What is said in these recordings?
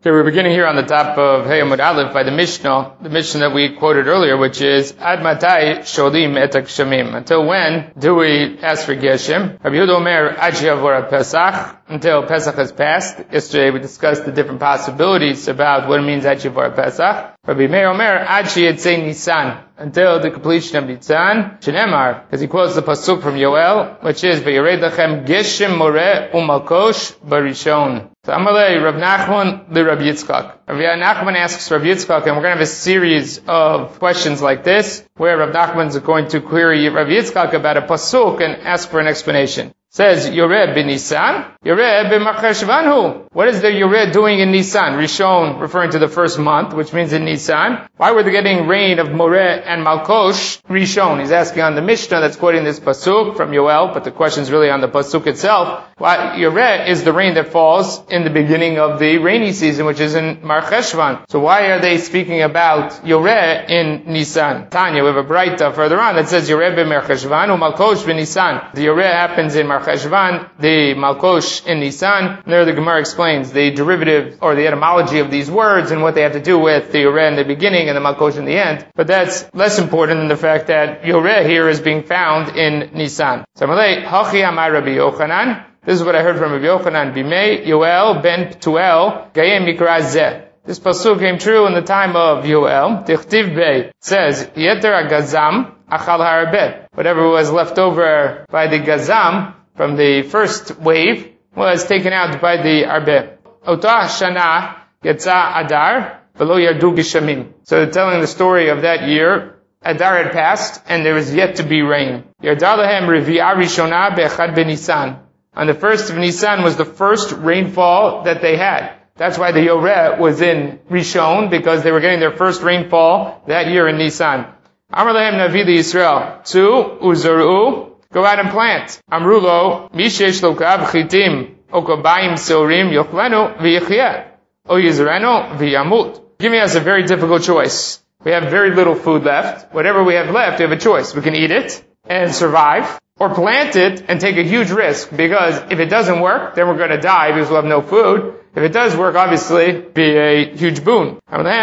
Okay, we're beginning here on the top of Hey Amud Aleph by the Mishnah that we quoted earlier, which is Ad Matai Sholim Et HaGshamim. Until when do we ask for Geshem? Rabbi Yehuda Omer Ad She'yavor Pesach, until Pesach has passed. Yesterday we discussed the different possibilities about what it means Ad She'yavor Pesach. Rabbi Meir Omer Ad She'yetzei Nisan, until the completion of Nisan. Shenemar, because he quotes the pasuk from Yoel, which is V'yered Lachem Geshem Moreh Umalkosh Barishon. So Amalei Rav Nachman the Rav Yitzchak. Rav Nachman asks Rav Yitzchak, and we're going to have a series of questions like this, where Rav Nachman is going to query Rav Yitzchak about a pasuk and ask for an explanation. Says, Yoreh bin Nisan, Yoreh bin Marcheshvan. What is the Yoreh doing in Nisan? Rishon, referring to the first month, which means in Nisan. Why were they getting rain of Moreh and Malkosh? Rishon. He's asking on the Mishnah that's quoting this pasuk from Yoel, but the question is really on the pasuk itself. Why Yoreh is the rain that falls in the beginning of the rainy season, which is in Marcheshvan. So why are they speaking about Yoreh in Nisan? Tanya, we have a Braita further on that says Yoreh bin Marcheshvan u Malkosh bin Nisan. The Yoreh happens in Marcheshvan, the Malkosh in Nisan. There the Gemara explains the derivative or the etymology of these words and what they have to do with the Yoreh in the beginning and the Malkosh in the end. But that's less important than the fact that Yoreh here is being found in Nisan. So Hachi Amar Rabbi Yochanan. This is what I heard from Rabbi Yochanan. Bimei Yoel ben Ptuel Gayem Mikra Zeh. This pasuk came true in the time of Yoel. Tichtiv Bey says, Yeter Gazam Achal Harabeh. Whatever was left over by the Gazam from the first wave was taken out by the Arbeh. Otah Shana Yetza Adar Velo Yardu Gishamim. So telling the story of that year, Adar had passed and there was yet to be rain. Yardalahem Revi'ah Rishona Be'echad B'Nisan. On the first of Nisan was the first rainfall that they had. That's why the Yoreh was in Rishon, because they were getting their first rainfall that year in Nisan. Amar lahem Navi Yisrael, Tu uzaru, go out and plant. Amrulo, mishesh lokav chitim, okabayim seorim yochlenu v'yichyeh, o yizrenu v'yamut. Giving us a very difficult choice. We have very little food left. Whatever we have left, we have a choice. We can eat it and survive, or plant it and take a huge risk, because if it doesn't work, then we're going to die because we'll have no food. If it does work, obviously, be a huge boon.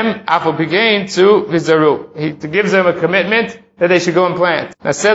He gives them a commitment that they should go and plant.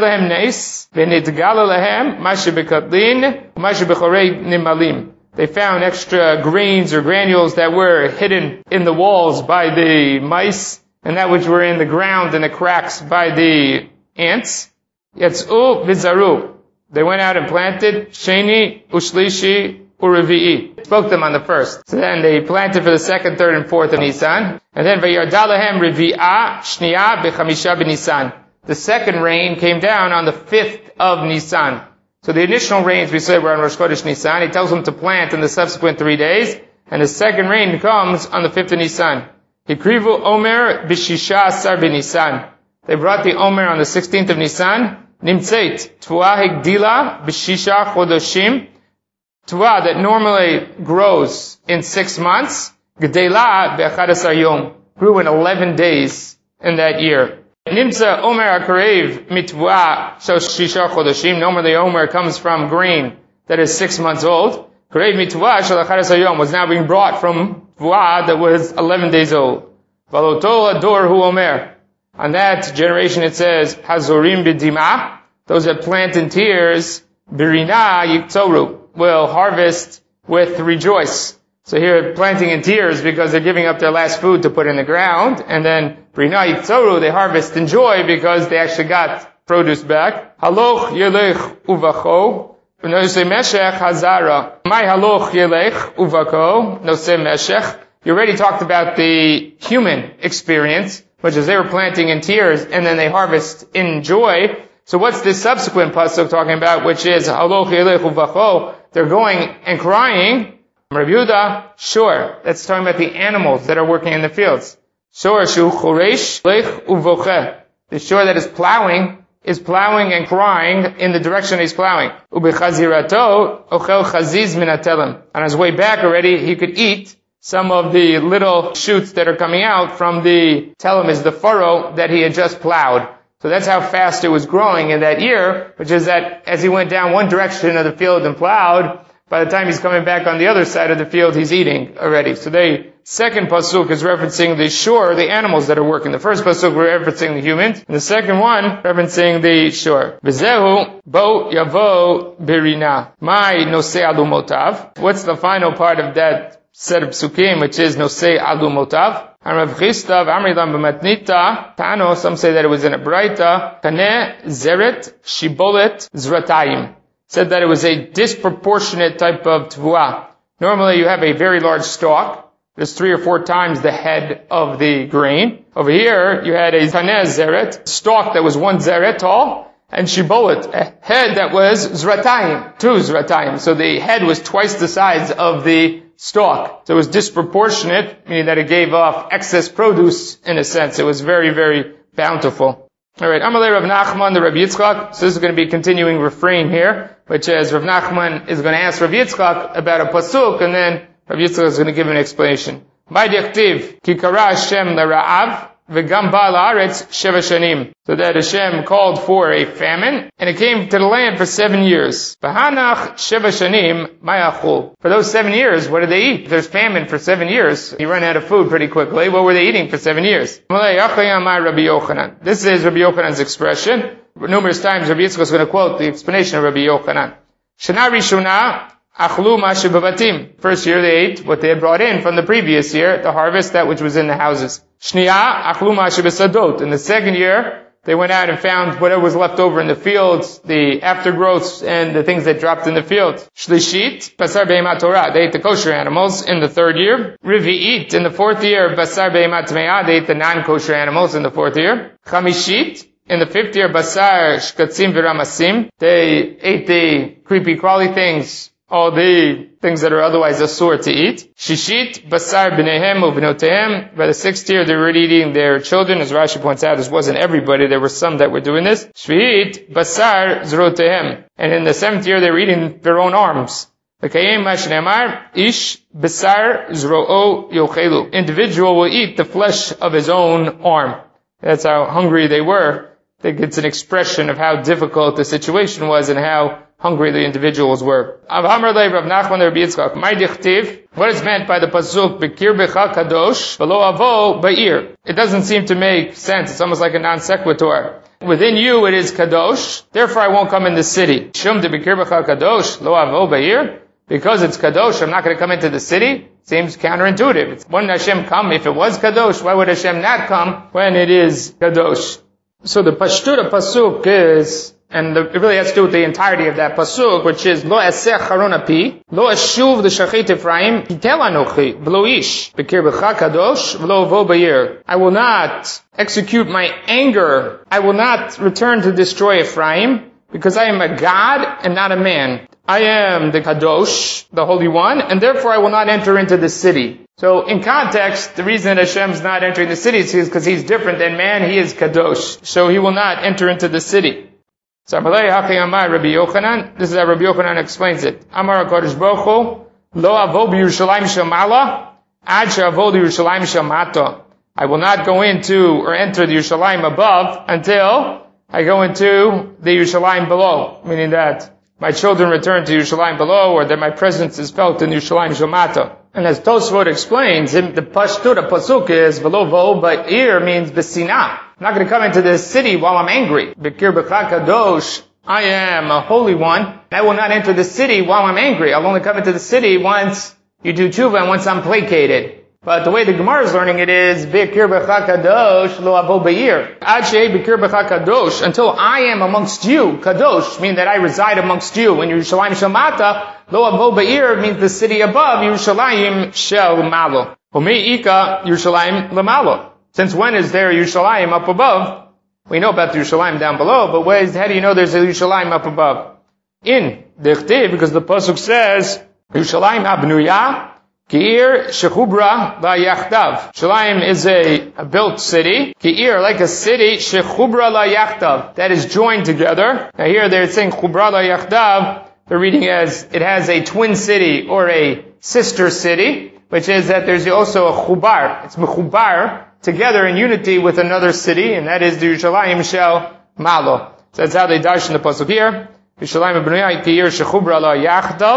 They found extra grains or granules that were hidden in the walls by the mice, and that which were in the ground and the cracks by the ants. Yatz'u v'zaru. They went out and planted Sheni, Ushlishi, Urevi'i. Spoke them on the first. So then they planted for the second, third, and fourth of Nisan. And then Vayardalahem Revi'ah Shniya B'chamisha B'Nisan. The second rain came down on the 5th of Nisan. So the initial rains we said were on Rosh Chodesh Nisan. He tells them to plant in the subsequent 3 days. And the second rain comes on the 5th of Nisan. Hikrivu Omer B'Shisha Asar B'Nisan. They brought the Omer on the 16th of Nisan. Nimtzeit Tvua Higdila B'Shisha Chodoshim. Tvua that normally grows in 6 months. Gdela B'Echad Yom. Grew in 11 days in that year. Nimtza Omer HaKarev Mitvua Shisha Chodoshim. Normally Omer comes from grain that is 6 months old. Karev Mitvua Shel Echad Yom was now being brought from Tvua that was 11 days old. Valotol Ador Hu Omer. On that generation it says, Hazorim b'dima, those that plant in tears, birina yiktoru, will harvest with rejoice. So here, planting in tears because they're giving up their last food to put in the ground, and then birina yiktoru, they harvest in joy because they actually got produce back. Haloch yelech uvacho, noseh meshech hazara. My haloch yelech uvako, noseh meshech. You already talked about the human experience, which is they were planting in tears and then they harvest in joy. So what's this subsequent pasuk talking about, which is haloch yelech uvacho? They're going and crying. Rabbi Yehuda, sure, that's talking about the animals that are working in the fields. Sure, shu choresh lech uvoche. The shore that is plowing and crying in the direction he's plowing. Ubechazirato ochel chaziz min hatelem. On his way back already, he could eat some of the little shoots that are coming out from the telem, is the furrow that he had just plowed. So that's how fast it was growing in that year, which is that as he went down one direction of the field and plowed, by the time he's coming back on the other side of the field, he's eating already. So the second pasuk is referencing the shore, the animals that are working. The first pasuk we're referencing the humans, and the second one referencing the shore. V'zehu bo yavo birina. My nosei alumotav. What's the final part of that set of psukim, which is nosei alumotav? Rav Chistav Amrilam b'matnita Tano. Some say that it was in a braita. Kaneh zeret shibolet zratayim. Said that it was a disproportionate type of tevuah. Normally you have a very large stalk. There's 3 or 4 times the head of the grain. Over here, you had a kaneh zeret, stalk that was 1 zeret tall, and shibolet, a head that was zratayim, 2 zratayim. So the head was twice the size of the stalk. So it was disproportionate, meaning that it gave off excess produce in a sense. It was very, very bountiful. Alright, Amalei Rav Nachman, the Rav Yitzchak. So this is going to be a continuing refrain here, which is Rav Nachman is going to ask Rav Yitzchak about a pasuk, and then Rav Yitzchak is going to give an explanation. By dichtiv, ki kara Hashem l'ra'av, v'gam ba la'aretz sheva shanim. So that Hashem called for a famine, and it came to the land for 7 years. V'hanach sheva shanim mayachul. For those 7 years, what did they eat? If there's famine for 7 years, you run out of food pretty quickly. What were they eating for 7 years? This is Rabbi Yochanan's expression. Numerous times Rabbi Yitzchak is going to quote the explanation of Rabbi Yochanan. Shana rishuna achlu ma shebabatim. First year they ate what they had brought in from the previous year, the harvest, that which was in the houses. Shniya achlu ma shebesadot. In the second year, they went out and found whatever was left over in the fields, the aftergrowths and the things that dropped in the fields. Shlishit, basar be'emat Torah. They ate the kosher animals in the third year. Rivi'it, in the fourth year, basar be'emat Tme'ah. They ate the non-kosher animals in the fourth year. Chamishit, in the fifth year, basar shkatzim v'ramasim. They ate the creepy crawly things, all the things that are otherwise asur to eat. Shishit, basar b'nehem u'b'notehem. By the sixth year, they were eating their children. As Rashi points out, this wasn't everybody. There were some that were doing this. Shvi'it, basar zrotehem. And in the seventh year, they were eating their own arms. L'kayim mashne'amar, ish basar zro'o yochelu. Individual will eat the flesh of his own arm. That's how hungry they were. I think it's an expression of how difficult the situation was and how hungry the individuals were. What is meant by the pasuk b'kirbecha kadosh v'lo avo ba'ir? It doesn't seem to make sense. It's almost like a non sequitur. Within you it is kadosh, therefore I won't come in the city. Shum de b'kirbecha kadosh lo avo ba'ir. Because it's kadosh, I'm not going to come into the city. Seems counterintuitive. Wouldn't Hashem come if it was kadosh? Why would Hashem not come when it is kadosh? So the pashtut of pasuk is, and it really has to do with the entirety of that pasuk, which is lo esech charon api, lo eshuv l'shachit Ephraim, hitel anochi, v'lo ish, b'kirbecha kadosh, v'lo vo b'yir. I will not execute my anger. I will not return to destroy Ephraim, because I am a God and not a man. I am the Kadosh, the Holy One, and therefore I will not enter into the city. So in context, the reason that Hashem's not entering the city is because He's different than man. He is Kadosh. So He will not enter into the city. So Amalei Hachi Amar Rabbi Yochanan, this is how Rabbi Yochanan explains it. Amar HaKadosh Baruch Hu, Lo avo b'Yerushalayim shel mala, ad she'avo l'Yerushalayim shel mata. I will not go into or enter the Yerushalayim above until I go into the Yerushalayim below. Meaning that my children return to Yerushalayim below, or that my presence is felt in Yerushalayim shel mata. And as Tosfot explains, the pashtut of pasuk is v'lo vo ba'ir means b'sinah. I'm not going to come into this city while I'm angry. B'kir b'cha kadosh, I am a holy one. I will not enter the city while I'm angry. I'll only come into the city once you do tshuva and once I'm placated. But the way the Gemara is learning it is b'kir b'cha kadosh lo avo b'ir. Ad she'ei b'kir b'cha kadosh, until I am amongst you. Kadosh means that I reside amongst you. In Yerushalayim shel mata, lo avo b'ir means the city above Yerushalayim shel malo. Umi ika Yerushalayim lemalo. Since when is there a Yerushalayim up above? We know about the Yerushalayim down below, but how do you know there's a Yerushalayim up above? In the Chtiv, because the pasuk says Yerushalayim abnuya Ki'ir shechubra la'yachtav. Yerushalayim is a built city. Ki'ir, like a city, shechubra la'yachtav. That is joined together. Now here they're saying chubra la'yachtav. They're reading as it has a twin city or a sister city, which is that there's also a chubar. It's mechubar, together in unity with another city, and that is the Yerushalayim shel malo. So that's how they darshan the pasuk here. Yerushalayim abnuya ki'ir shechubra la'yachtav.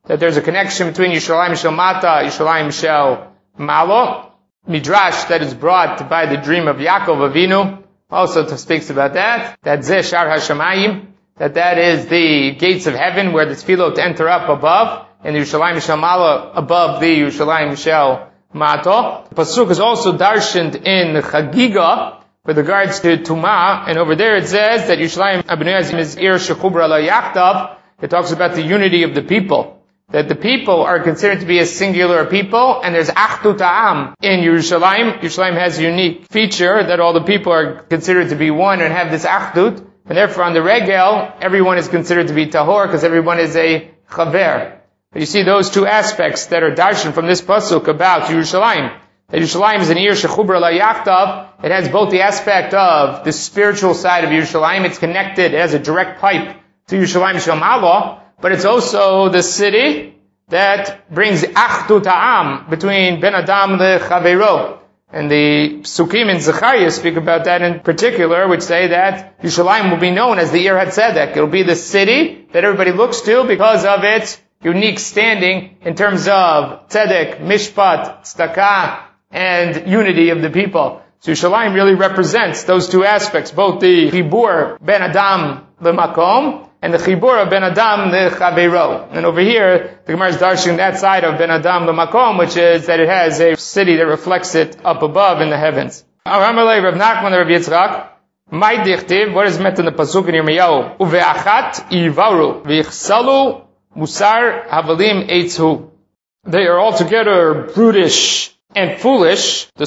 that there's a connection between Yerushalayim Shel Mata, Yerushalayim Shel Malo. Midrash that is brought by the dream of Yaakov Avinu also speaks about that. That Zeh Shar HaShamayim, that is the gates of heaven where the tefillot enter up above, and the Yerushalayim Shel Malo above the Yerushalayim Shel Mato. The pasuk is also darshaned in Chagiga with regards to Tumah, and over there it says that Yerushalayim Abnei is Ir Shechubra La Yachtav. It talks about the unity of the people. That the people are considered to be a singular people, and there's Achdut Ha'am in Yerushalayim. Yerushalayim has a unique feature that all the people are considered to be one and have this Achdut, and therefore on the Regel, everyone is considered to be Tahor, because everyone is a Chaver. But you see those two aspects that are darshan from this pasuk about Yerushalayim. That Yerushalayim is an Ir Shechubra La Yachtav. It has both the aspect of the spiritual side of Yerushalayim. It's connected, it has a direct pipe to Yerushalayim Shel Malo, but it's also the city that brings Achdut Ha'am between Ben Adam leChavero. And the Psukim in Zechariah speak about that in particular, which say that Yerushalayim will be known as the Ir HaTzedek. It'll be the city that everybody looks to because of its unique standing in terms of tzedek, mishpat, tzedakah, and unity of the people. So Yerushalayim really represents those two aspects, both the Chibur Ben Adam leMakom and the Chibur of Ben Adam leChavero. And over here, the Gemara is darshan that side of Ben Adam leMakom, which is that it has a city that reflects it up above in the heavens. Amalei Rav Nachman Rav Yitzchak, Mai Dichtiv, what is meant in the pasuk in Yirmiyahu? Uve'achat yivaru v'yichsalu musar havalim eitzu. They are altogether brutish and foolish. The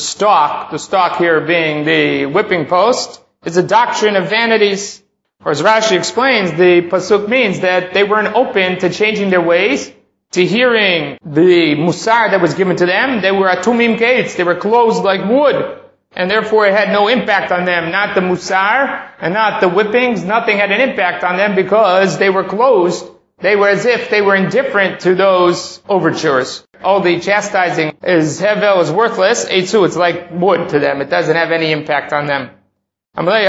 stalk here being the whipping post, is a doctrine of vanities. Or as Rashi explains, the pasuk means that they weren't open to changing their ways, to hearing the musar that was given to them. They were atumim gates. They were closed like wood. And therefore it had no impact on them. Not the musar and not the whippings. Nothing had an impact on them because they were closed. They were as if they were indifferent to those overtures. All the chastising is hevel, is worthless. Eitzu, it's like wood to them. It doesn't have any impact on them. There's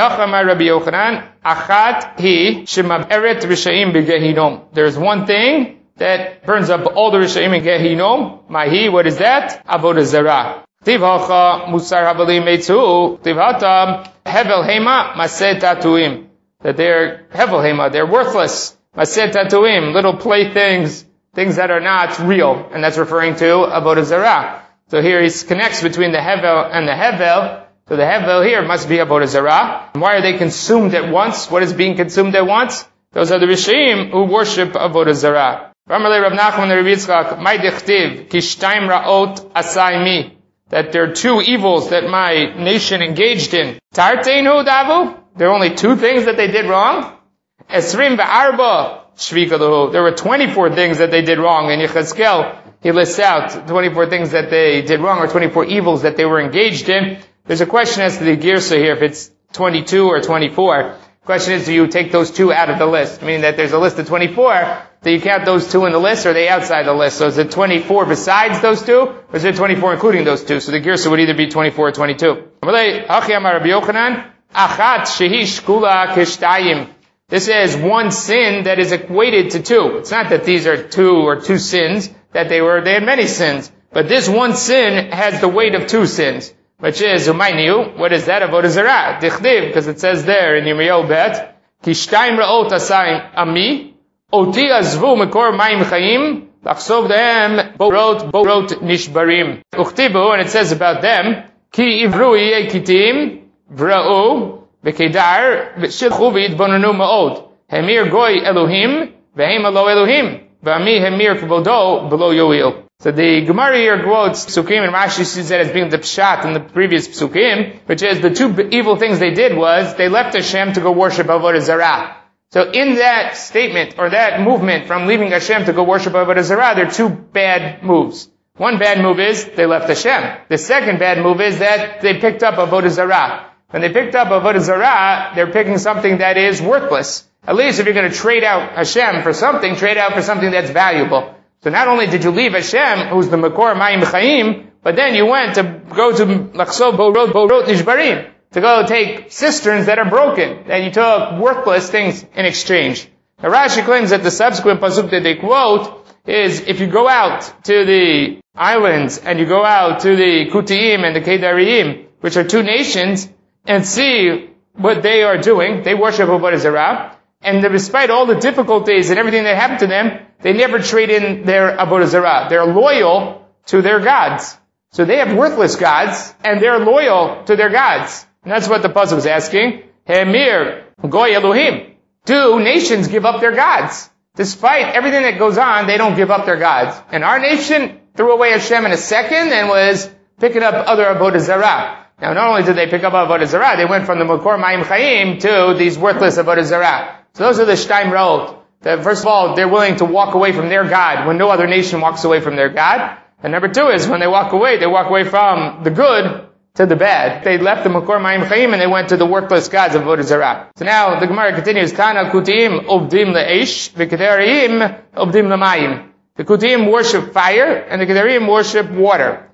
one thing that burns up all the Rishaim in Gehinom. Mahi, what is that? Avodah Zarah. Tivhacha musar havalim eitzu. Tivhatam hevel hema maseh tatuim. That they're hevel hema, they're worthless. Maseh tatuim, little playthings, things that are not real. And that's referring to Avodah Zarah. So here he connects between the hevel and the hevel. So the hevel here must be Avodah Zarah. Why are they consumed at once? What is being consumed at once? Those are the Rishayim who worship Avodah Zarah. Rav Nachman Rav Yitzchak, Mai Dichtiv, Kishtaim Ra'ot Asai. That there are two evils that my nation engaged in. Tarteinu Davu? There are only two things that they did wrong. Esrim V'arba Shvikaluhu. There were 24 things that they did wrong. And Yechezkel, he lists out 24 things that they did wrong, or 24 evils that they were engaged in. There's a question as to the girsa here, if it's 22 or 24. The question is, do you take those two out of the list? Meaning that there's a list of 24, do you count those two in the list, or are they outside the list? So is it 24 besides those two, or is it 24 including those two? So the girsa would either be 24 or 22. This is one sin that is equated to two. It's not that these are two sins, that they had many sins. But this one sin has the weight of two sins. Which is, Umayniu, what is that? Avodah Zarah. Dichdiv, because it says there in Yirmiyahu Bet, Kishtaim Ra'ot Asayim Ami, Oti Azvu Mekor Mayim Chayim, Lachsov Dehem Borot Nishbarim. Uchtibu, and it says about them, Ki Ivru Yeh Kitim, Vra'u, Bekedar, Shilchu V'yitbonanu Ma'od, Hemir Goy Elohim, Vehem Alo Elohim, V'ami Hemir Kvodo, Below Yoil. So the Gemara here quotes Psukim, and Rashi sees that as being the Pshat in the previous Psukim, which is the two evil things they did was, they left Hashem to go worship Avodah Zarah. So in that statement, or that movement from leaving Hashem to go worship Avodah Zarah, there are two bad moves. One bad move is, they left Hashem. The second bad move is that they picked up Avodah Zarah. When they picked up Avodah Zarah, they're picking something that is worthless. At least if you're going to trade out Hashem for something, trade out for something that's valuable. So not only did you leave Hashem, who's the Makor Mayim Chaim, but then you went to go to Lachsov Borot Nishbarim, to go take cisterns that are broken, and you took worthless things in exchange. Now Rashi claims that the subsequent pasuk that they quote is if you go out to the islands and you go out to the Kutiim and the Kedarim, which are two nations, and see what they are doing. They worship Avodah Zarah, and despite all the difficulties and everything that happened to them, they never trade in their Avodah Zarah. They're loyal to their gods. So they have worthless gods, and they're loyal to their gods. And that's what the pasuk is asking. Hemir Goy Elohim. Do nations give up their gods? Despite everything that goes on, they don't give up their gods. And our nation threw away Hashem in a second and was picking up other Avodah Zarah. Now, not only did they pick up Avodah Zarah, they went from the Makor Mayim Chaim to these worthless Avodah Zarah. So those are the Shtaim Ra'ot. That first of all, they're willing to walk away from their God when no other nation walks away from their God. And number two is when they walk away from the good to the bad. They left the Makor Mayim Chaim and they went to the worthless gods of Avodah Zarah. So now the Gemara continues, Tana Kutiim Obdim Le'esh, V'Kedarim Obdim Le'mayim. The Kutiim worship fire and the Kedarim worship water.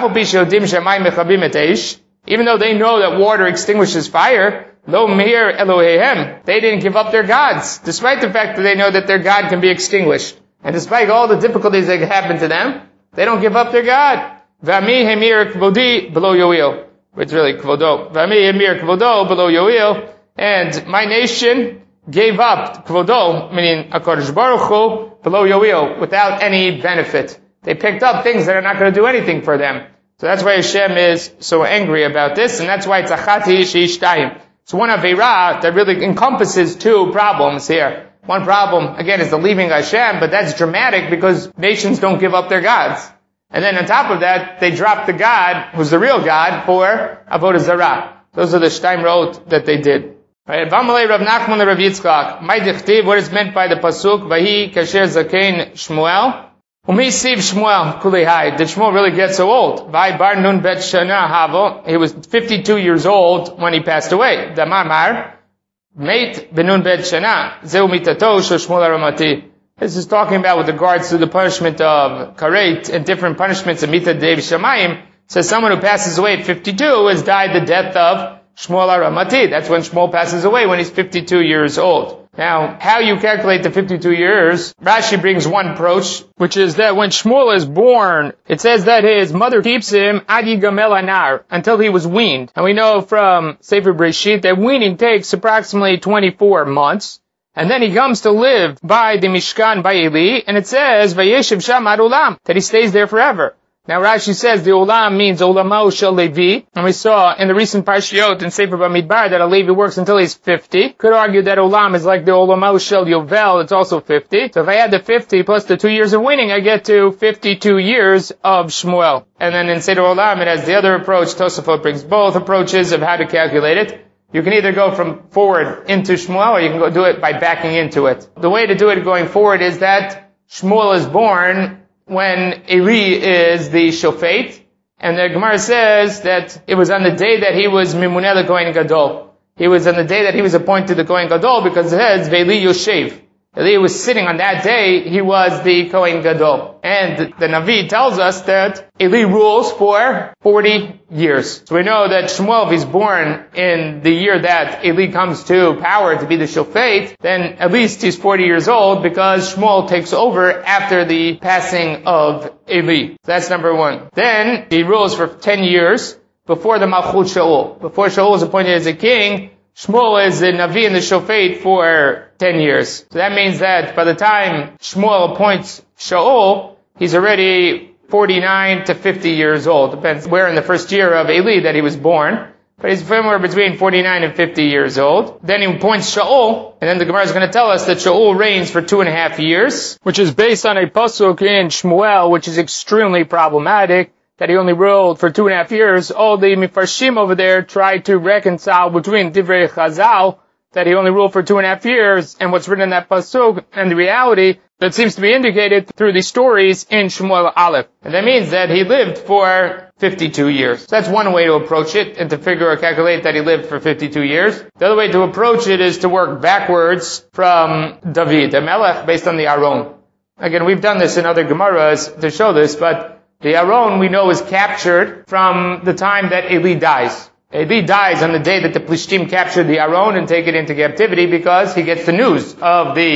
Even though they know that water extinguishes fire, Lo Meir Elohehem, they didn't give up their gods, despite the fact that they know that their God can be extinguished. And despite all the difficulties that happen to them, they don't give up their God. V'ami hemir kvodi below yoil. It's really kvodo. V'ami hemir kvodo below yoil. And my nation gave up kvodo, meaning HaKadosh Baruch Hu, below yoil, without any benefit. They picked up things that are not going to do anything for them. So that's why Hashem is so angry about this, and that's why it's achati sheishtayim. It's one Aveirah that really encompasses two problems here. One problem, again, is the leaving Hashem, but that's dramatic because nations don't give up their gods. And then on top of that, they drop the God, who's the real God, for Avodah Zarah. Those are the Shtaim Ra'ot that they did. Right? V'amalei Rav Nachman and Rav Yitzchak. Mai dichtiv, what is meant by the pasuk, Vahi kasher zakein Shmuel. Umi siv Shmuel kulei. Did Shmuel really get so old? Vai bar nun bet shana havo. He was 52 years old when he passed away. Damar meit benun bet shana. Zeu mitato shel Shmuel aramati. This is talking about with regards to the punishment of karet and different punishments of Mita Dev Shamayim. Says someone who passes away at 52 has died the death of Shmuel Aramati. That's when Shmuel passes away, when he's 52 years old. Now, how you calculate the 52 years, Rashi brings one approach, which is that when Shmuel is born, it says that his mother keeps him ad yigamel anar, until he was weaned. And we know from Sefer Breshit that weaning takes approximately 24 months. And then he comes to live by the Mishkan by Eli, and it says, Vayeshiv Sham ad Olam, that he stays there forever. Now Rashi says the Olam means Olamo Shel Levi, and we saw in the recent Parshiot in Sefer Bamidbar that a Levi works until he's 50. Could argue that Olam is like the Olamo Shel Yovel, it's also 50. So if I add the 50 plus the 2 years of winning, I get to 52 years of Shmuel. And then in Seder Olam it has the other approach. Tosafot brings both approaches of how to calculate it. You can either go from forward into Shmuel, or you can go do it by backing into it. The way to do it going forward is that Shmuel is born when Eli is the Shofet, and the Gemara says that it was on the day that he was Mimuneh the Kohen Gadol. He was on the day that he was appointed the Kohen Gadol, because it says Ve'eli Yoshev. Eli was sitting on that day, he was the Kohen Gadol. And the Navi tells us that Eli rules for 40 years. So we know that Shmuel, if he's born in the year that Eli comes to power to be the Shofet, then at least he's 40 years old, because Shmuel takes over after the passing of Eli. So that's number one. Then he rules for 10 years before the Malchut Shaul. Before Shaul is appointed as a king, Shmuel is the Navi and the Shofet for 10 years. So that means that by the time Shmuel appoints Shaul, he's already 49 to 50 years old. Depends where in the first year of Eli that he was born. But he's somewhere between 49 and 50 years old. Then he appoints Shaul, and then the Gemara is going to tell us that Shaul reigns for 2.5 years, which is based on a pasuk in Shmuel, which is extremely problematic, that he only ruled for 2.5 years. All the Mifarshim over there tried to reconcile between Divrei Chazal, that he only ruled for 2.5 years, and what's written in that pasuk, and the reality that seems to be indicated through these stories in Shmuel Aleph. And that means that he lived for 52 years. So that's one way to approach it, and to figure or calculate that he lived for 52 years. The other way to approach it is to work backwards from David, the Melech, based on the Aron. Again, we've done this in other Gemaras to show this, but the Aron we know is captured from the time that Eli dies. Eli dies on the day that the Plishtim captured the Aron and take it into captivity, because he gets the news of the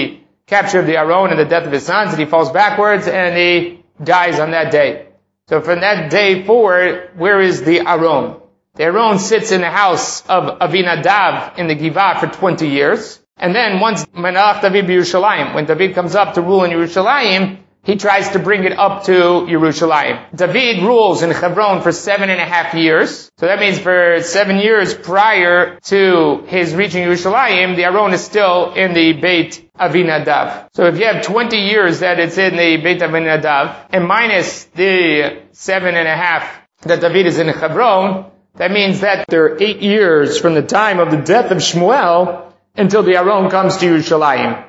capture of the Aron and the death of his sons, and he falls backwards and he dies on that day. So from that day forward, where is the Aron? The Aron sits in the house of Avinadav in the Givah for 20 years. And then once Melech David Yerushalayim, when David comes up to rule in Yerushalayim, he tries to bring it up to Yerushalayim. David rules in Hebron for 7.5 years. So that means for 7 years prior to his reaching Yerushalayim, the Aron is still in the Beit Avinadav. So if you have 20 years that it's in the Beit Avinadav, and minus the 7.5 that David is in Hebron, that means that there are 8 years from the time of the death of Shmuel until the Aron comes to Yerushalayim.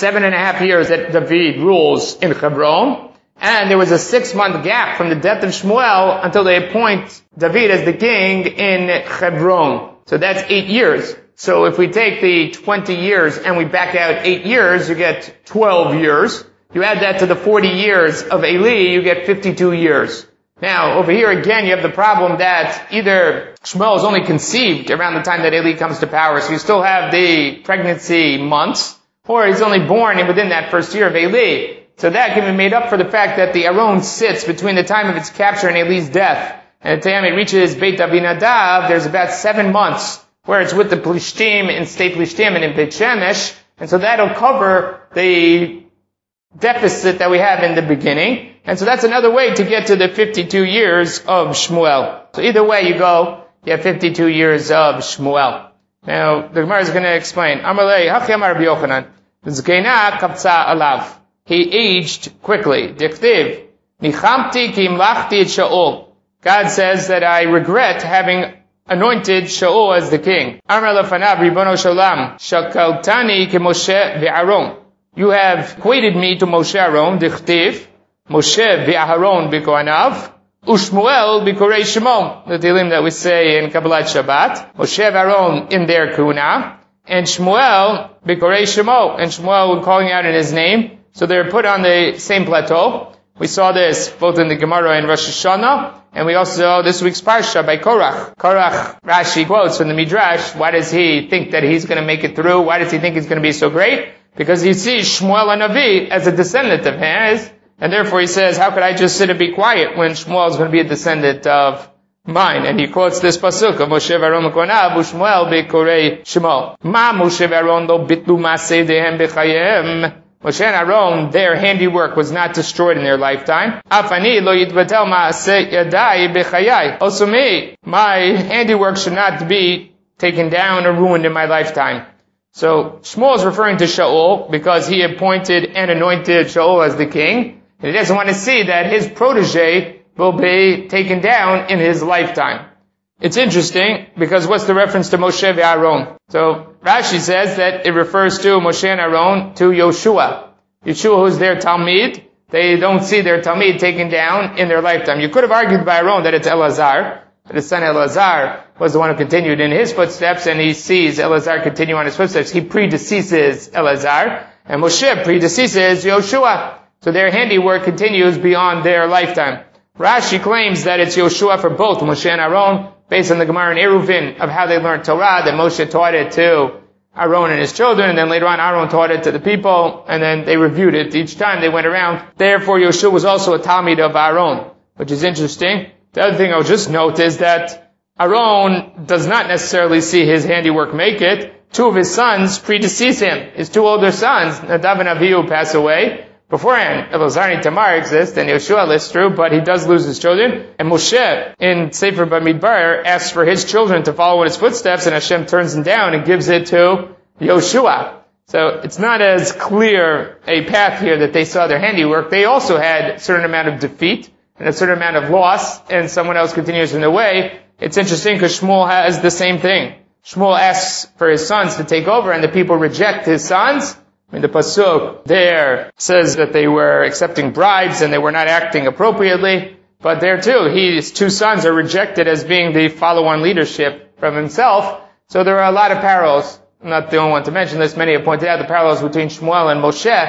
7.5 years that David rules in Hebron, and there was a 6-month gap from the death of Shmuel until they appoint David as the king in Hebron. So that's 8 years. So if we take the 20 years and we back out 8 years, you get 12 years. You add that to the 40 years of Eli, you get 52 years. Now, over here again, you have the problem that either Shmuel is only conceived around the time that Eli comes to power, so you still have the pregnancy months, or he's only born within that first year of Eli. So that can be made up for the fact that the Aron sits between the time of its capture and Eli's death, and the time it reaches Beit Avinadav, there's about 7 months where it's with the Plishtim in State Plishtim and in Beit Shemesh, and so that'll cover the deficit that we have in the beginning. And so that's another way to get to the 52 years of Shmuel. So either way you go, you have 52 years of Shmuel. Now, the Gemara is going to explain. Amalei, Hachi Amar Rabbi Yochanan, Zkeina kapsa alav. He aged quickly. Dichtiv, Nichamti ki imlachti et Shaul. God says that I regret having anointed Shaul as the king. Amar lefanav Ribono Shalom, shakaltani ki Moshe ve'Aaron. You have equated me to Moshe Aaron, Dichtiv, Moshe ve'Aharon b'kohanav, Ushmuel b'korei Shemo. The Tehillim that we say in Kabbalat Shabbat. Moshe ve'Aron in their kuna, and Shmuel b'korei Shemo. And Shmuel when calling out in his name. So they're put on the same plateau. We saw this both in the Gemara and Rosh Hashanah, and we also saw this week's Parsha by Korach. Korach, Rashi quotes from the Midrash, why does he think that he's going to make it through? Why does he think he's going to be so great? Because he sees Shmuel HaNavi as a descendant of his, and therefore he says, how could I just sit and be quiet when Shmuel is going to be a descendant of mine? And he quotes this pasuk of Moshe v'Aaron l'konav, u'Shmuel b'korei Shemo. Ma Moshe v'Aaron lo bitlu ma'aseh dehem b'chayim. Moshe and Aaron, their handiwork was not destroyed in their lifetime. Afani lo yitbatel ma'aseh yadai b'chayai. Also me, my handiwork should not be taken down or ruined in my lifetime. So Shmuel is referring to Shaul because he appointed and anointed Shaul as the king. And he doesn't want to see that his protege will be taken down in his lifetime. It's interesting because what's the reference to Moshe ve'Aaron? So Rashi says that it refers to Moshe and Aaron to Yoshua. Yoshua, who's their Talmid, they don't see their Talmid taken down in their lifetime. You could have argued by Aaron that it's Elazar, but his son Elazar was the one who continued in his footsteps, and he sees Elazar continue on his footsteps. He predeceases Elazar, and Moshe predeceases Yoshua. So their handiwork continues beyond their lifetime. Rashi claims that it's Yoshua for both Moshe and Aaron, based on the Gemara in Eruvin of how they learned Torah, that Moshe taught it to Aaron and his children, and then later on Aaron taught it to the people, and then they reviewed it each time they went around. Therefore, Yoshua was also a Talmid of Aaron, which is interesting. The other thing I'll just note is that Aaron does not necessarily see his handiwork make it. 2 of his sons predecease him. His 2 older sons, Nadav and Avihu, pass away. Beforehand, Elazar and Tamar exist, and Yoshua lives through, but he does lose his children. And Moshe, in Sefer Bamidbar, asks for his children to follow in his footsteps, and Hashem turns them down and gives it to Yoshua. So it's not as clear a path here that they saw their handiwork. They also had a certain amount of defeat and a certain amount of loss, and someone else continues in their way. It's interesting because Shmuel has the same thing. Shmuel asks for his sons to take over, and the people reject his sons. I mean, the pasuk there says that they were accepting bribes and they were not acting appropriately. But there too, his 2 sons are rejected as being the follow-on leadership from himself. So there are a lot of parallels. I'm not the only one to mention this. Many have pointed out the parallels between Shmuel and Moshe.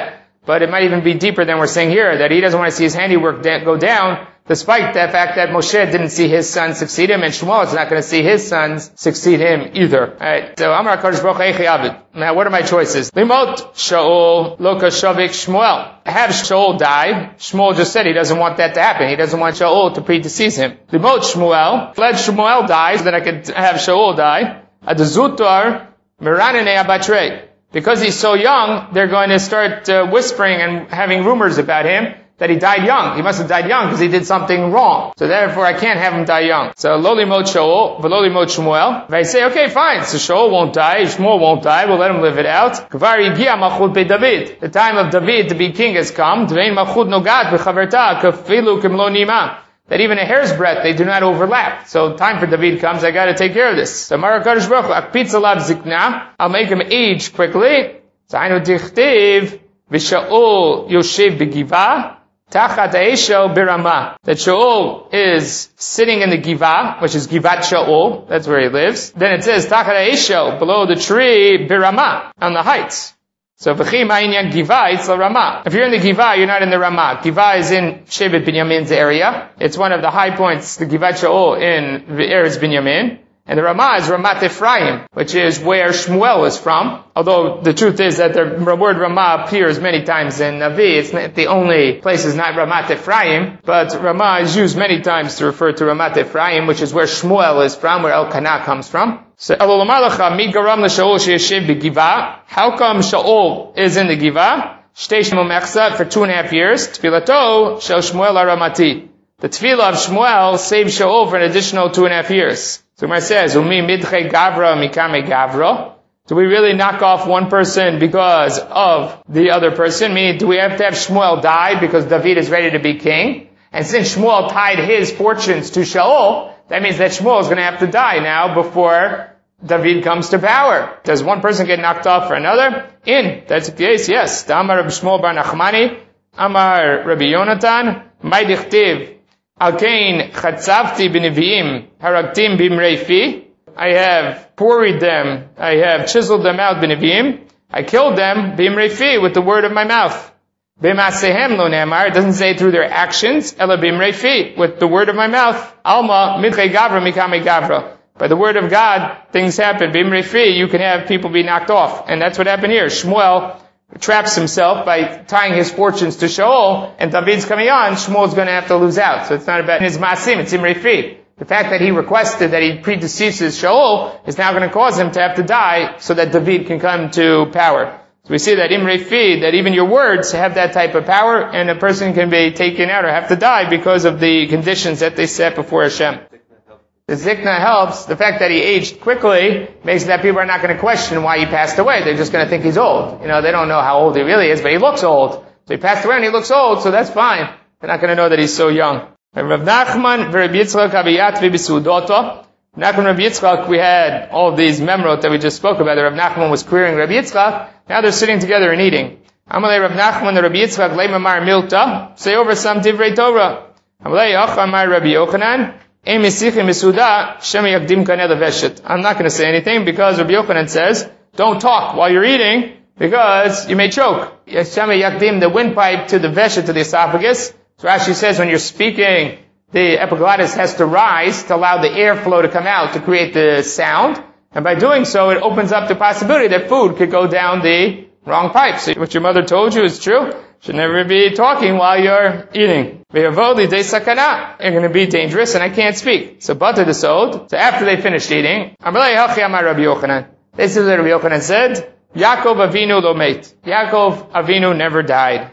but it might even be deeper than we're saying here, that he doesn't want to see his handiwork go down, despite the fact that Moshe didn't see his son succeed him, and Shmuel is not going to see his sons succeed him either. Alright, so Amar HaKadosh Baruch Hu Eichi Avid. Now, what are my choices? Limot Shaul Lo Kashavik Shmuel. Have Shaul die. Shmuel just said he doesn't want that to happen. He doesn't want Shaul to predecease him. Limot Shmuel. Let Shmuel die, so that I could have Shaul die. Adazutar Miranene Abatre. Because he's so young, they're going to start whispering and having rumors about him that he died young. He must have died young because he did something wrong. So therefore I can't have him die young. So Loli Mot Shaul, Veloli Mot Shmuel. If I say, okay, fine, so Shaul won't die, Shmuel won't die, we'll let him live it out. Kvar Yigia Machud Be David. The time of David to be king has come. Dvein Machud Nogat Bechaverta Kafilu Kimlo Nima. That even a hair's breadth, they do not overlap. So time for David comes, I gotta take care of this. So Amar HaKadosh Baruch Hu, Akpitz Alav Zikna, I'll make him age quickly. Zainu Dichtiv, V'Shaul Yoshev B'Giva, Tachat Eishel Birama. That Shaul is sitting in the Giva, which is Givat Shaul, that's where he lives. Then it says, Tachat Eishel, below the tree, Birama, on the heights. So, V'chi Ma'inyan Giva, it's the Ramah. If you're in the Giva, you're not in the Ramah. Giva is in Shevet Binyamin's area. It's one of the high points, the Givat Shaul in Eretz Binyamin. And the Ramah is Ramat Ephraim, which is where Shmuel is from. Although the truth is that the word Ramah appears many times in Navi. It's not the only place is not Ramat Ephraim, but Ramah is used many times to refer to Ramat Ephraim, which is where Shmuel is from, where Elkanah comes from. So, how come Shaul is in the Giva? For 2.5 years. Tfilato shel Shmuel aramati. The tefillah of Shmuel saved Shaul for an additional 2.5 years. So Gemara says, Umi midche gavra mikame gavra. Do we really knock off one person because of the other person? Meaning, do we have to have Shmuel die because David is ready to be king? And since Shmuel tied his fortunes to Shaul, that means that Shmuel is going to have to die now before David comes to power. Does one person get knocked off for another? That's the case, yes. Amar Rabbi Shmuel bar Nachmani, Amar Rabbi Yonatan, Mai dichtiv, Alkein chatzavti b'neviim, haragtim b'imrei fi. I have quarried them, I have chiseled them out b'neviim. I killed them b'imrei fi, with the word of my mouth. B'masehem lo ne'amar, it doesn't say through their actions, ela b'imrei fi, with the word of my mouth. Alma midchei gavra mikame gavra. By the word of God, things happen. B'imrei fi, you can have people be knocked off. And that's what happened here. Shmuel traps himself by tying his fortunes to Shaul, and David's coming on, Shmuel's going to have to lose out. So it's not about his masim, it's imrei fi. The fact that he requested that he predeceases Shaul is now going to cause him to have to die so that David can come to power. So we see that imrei fi, that even your words have that type of power, and a person can be taken out or have to die because of the conditions that they set before Hashem. The zikna helps. The fact that he aged quickly makes it that people are not going to question why he passed away. They're just going to think he's old. They don't know how old he really is, but he looks old. So he passed away and he looks old, so that's fine. They're not going to know that he's so young. Rav Nachman v'Rabbi Yitzchak abiyat v'bisudoto. Nachman Rabbi Yitzchak, we had all of these memorot that we just spoke about. Rav Nachman was querying Rabbi Yitzchak. Now they're sitting together and eating. Amalei Rav Nachman, Rabbi Yitzchak, le'mamar milta. Say over some divrei Torah. Amalei achamar Rabbi Yochanan. I'm not going to say anything because Rabbi Yochanan says, don't talk while you're eating because you may choke. The windpipe to the veshet, to the esophagus. So Rashi says when you're speaking, the epiglottis has to rise to allow the airflow to come out to create the sound. And by doing so, it opens up the possibility that food could go down the wrong pipe. So what your mother told you is true. Should never be talking while you're eating. You're going to be dangerous and I can't speak. So butter the sod. So after they finished eating, this is what Rabbi Yochanan said, Yaakov Avinu lo met. Yaakov Avinu never died.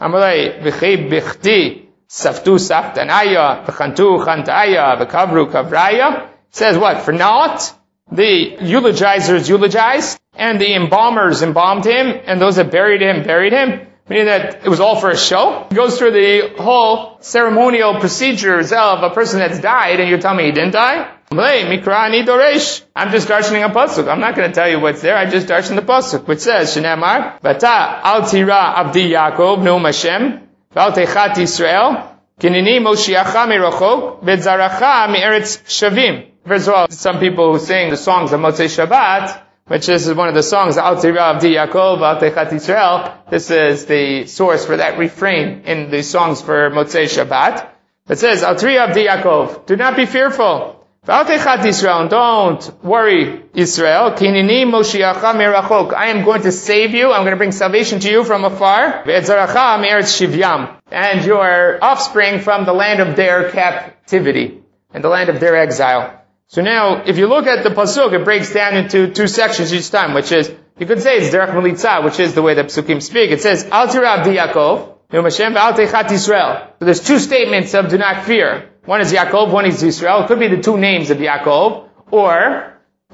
Says what? For naught, the eulogizers eulogized, and the embalmers embalmed him, and those that buried him, buried him. Meaning that it was all for a show. He goes through the whole ceremonial procedures of a person that's died, and you're telling me he didn't die? I'm just darshaning a pasuk. I'm not going to tell you what's there. I just darshan the pasuk, which says, Shenamar, Bata al tira abdi Yaakov neum Hashem, v'al techat Yisrael, kinini moshiacha merachok, v'tzaracha me'eretz shavim. First of all, some people who sing the songs of Motzei Shabbat which is one of the songs, Al Tira Avdi Yaakov, Al Techat Yisrael. This is the source for that refrain in the songs for Motzei Shabbat. It says, Al Tira Avdi Yaakov, do not be fearful. Al Techat Yisrael, don't worry, Israel. Kinini Moshiacha Merachok. I am going to save you. I'm going to bring salvation to you from afar. Ve'etzaracha me'eretz Shivyam. And your offspring from the land of their captivity and the land of their exile. So now, if you look at the pasuk, it breaks down into two sections each time, which is, you could say it's derech melitza, which is the way that psukim speak. It says, Al tira avdi Yaakov, Ne'um Hashem ve'al techat Yisrael. So there's two statements of do not fear. One is Yaakov, one is Yisrael. It could be the two names of Yaakov, or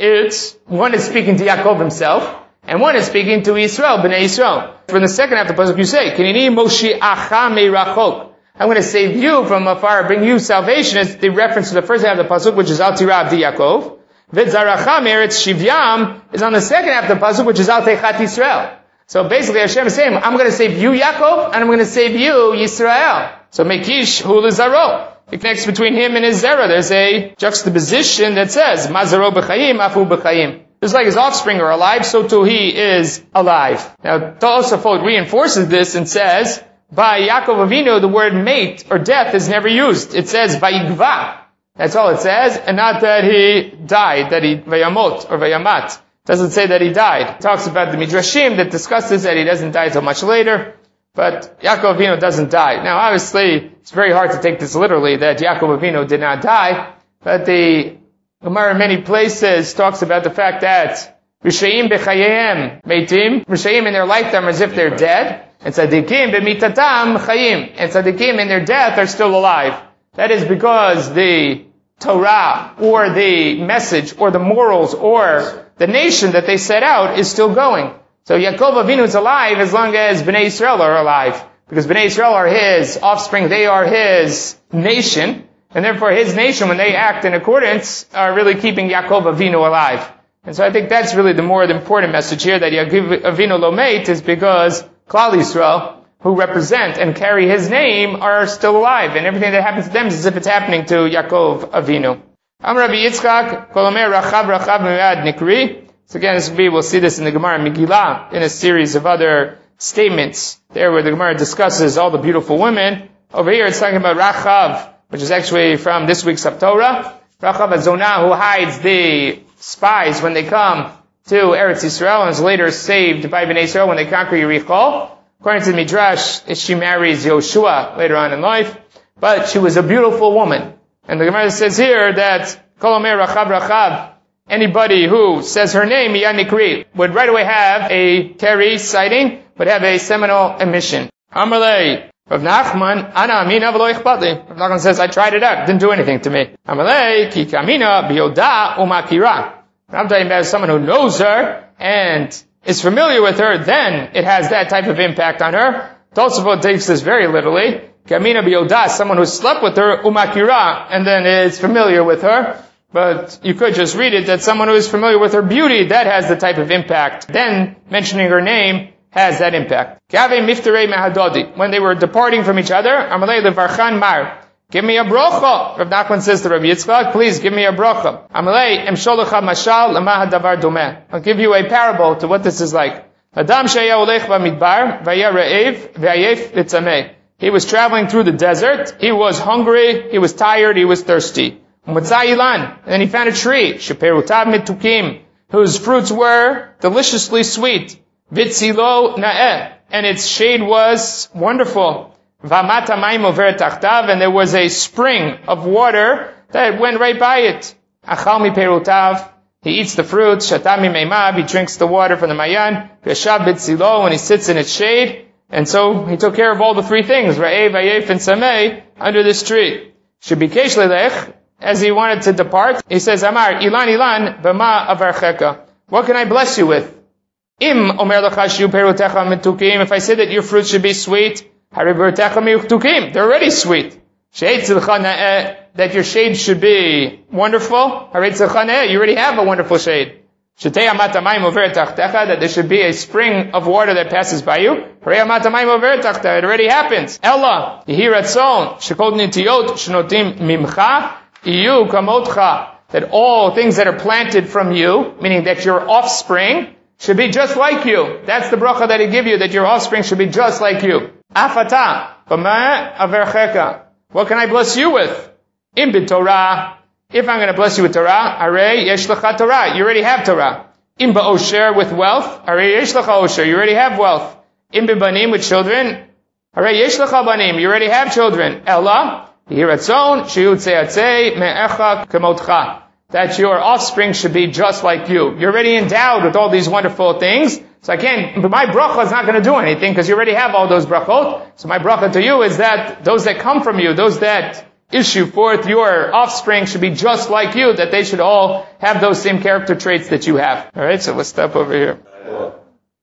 one is speaking to Yaakov himself, and one is speaking to Yisrael, Bnei Yisrael. For the second half of the pasuk, you say, Kinini Moshiacha me'rachok. I'm going to save you from afar, bring you salvation. It's the reference to the first half of the pasuk, which is Al Tira Avdi Yaakov. V'tzaracha me'eretz Shivyam is on the second half of the pasuk, which is Al Techat Yisrael. So basically Hashem is saying, I'm going to save you Yaakov, and I'm going to save you Yisrael. So Mekish hu l'zaro. It connects between him and his zera. There's a juxtaposition that says, Mazaro b'chayim, afu b'chayim. Just like his offspring are alive, so too he is alive. Now, Tosafot reinforces this and says, by Yaakov Avinu, the word mate or death is never used. It says, vayigva. That's all it says, and not that he died, that he, vayamot or vayamat. It doesn't say that he died. It talks about the Midrashim that discusses that he doesn't die until much later. But Yaakov Avinu doesn't die. Now, obviously, it's very hard to take this literally, that Yaakov Avinu did not die. But the Gemara in many places talks about the fact that Rishaim b'chayehem meitim, Rishaim in their lifetime are as if they're dead, and Tzadikim b'mitatam chayim, and Tzadikim in their death are still alive. That is because the Torah, or the message, or the morals, or the nation that they set out is still going. So Yaakov Avinu is alive as long as Bnei Yisrael are alive. Because Bnei Yisrael are his offspring, they are his nation, and therefore his nation, when they act in accordance, are really keeping Yaakov Avinu alive. And so I think that's really the more important message here, that Yaakov Avinu lo meit is because Klal Yisrael, who represent and carry his name, are still alive, and everything that happens to them is as if it's happening to Yaakov Avinu. Am Rabbi Yitzchak, Kol Omer Rachav Me'ad Nikri. So again, we'll see this in the Gemara Megillah, in a series of other statements there where the Gemara discusses all the beautiful women. Over here it's talking about Rachav, which is actually from this week's Haftorah. Rachav Azonah, who hides the spies when they come to Eretz Yisrael and is later saved by Bnei Yisrael when they conquer Yericho. According to the Midrash, she marries Yoshua later on in life, but she was a beautiful woman. And the Gemara says here that Kol Omer Rachav, anybody who says her name, Miyad Nikri, would right away have a Keri sighting, would have a seminal emission. Amalei, Rav Nachman, Ana Amina v'lo ichpatli. Rav Nachman says, I tried it out, didn't do anything to me. Amalei, Ki Kamina biyoda umakira. I'm talking about someone who knows her and is familiar with her, then it has that type of impact on her. Tosafot takes this very literally. Kamina biyoda, someone who slept with her, umakira, and then is familiar with her. But you could just read it that someone who is familiar with her beauty, that has the type of impact. Then mentioning her name has that impact. When they were departing from each other, Amalei levarchan mar. Give me a brocha. Rav Nachman says to Rabbi Yitzchak, please give me a brocha. Amalei emsholocha mashal lema hadavar domeh. I'll give you a parable to what this is like. Adam shaya olech b'midbar v'ya re'ev v'ayef litzameh. He was traveling through the desert. He was hungry. He was tired. He was thirsty. And then he found a tree, sheperutav mitukim, whose fruits were deliciously sweet. Vitzilo na'eh, and its shade was wonderful. V'amata mayim overet tachtav, and there was a spring of water that went right by it. Achal miperutav, he eats the fruits. Shatam mimeimav, he drinks the water from the mayan. V'yashav vitzilo, and he sits in its shade. And so he took care of all the three things, ra'eh, vayef, and sameh, under this tree. Shebikesh lelech, as he wanted to depart, he says, Amar, Ilan, b'ma avarcheka. What can I bless you with? Im omer lecha shiu perutecha mitukim. If I say that your fruits should be sweet, hari perutecha mitukim. They're already sweet. She'etzilcha na'eh, that your shade should be wonderful. Hari etzilcha na'eh, you already have a wonderful shade. Shetei amata mayim overet tachtecha, that there should be a spring of water that passes by you. Hari amata mayim overet tachtecha, it already happens. Ella, yehi ratzon, shekol nitiyot, shenotim mimcha, Iyu kamotcha. that all things that are planted from you, meaning that your offspring, should be just like you. That's the bracha that he give you, that your offspring should be just like you. Afata, b'ma avercheka. What can I bless you with? In b'torah. If I'm going to bless you with Torah, arei yesh lecha Torah. You already have Torah. In ba'osher, with wealth, arei yesh lecha osher. You already have wealth. In b'banim, with children, arei yesh lecha banim. You already have children. Ella, yiratzon, shiut seyatzei, me'echa kemotcha. That your offspring should be just like you. You're already endowed with all these wonderful things. So but my bracha is not going to do anything because you already have all those brachot. So my bracha to you is that those that come from you, those that issue forth your offspring should be just like you, that they should all have those same character traits that you have. Alright, so let's stop over here.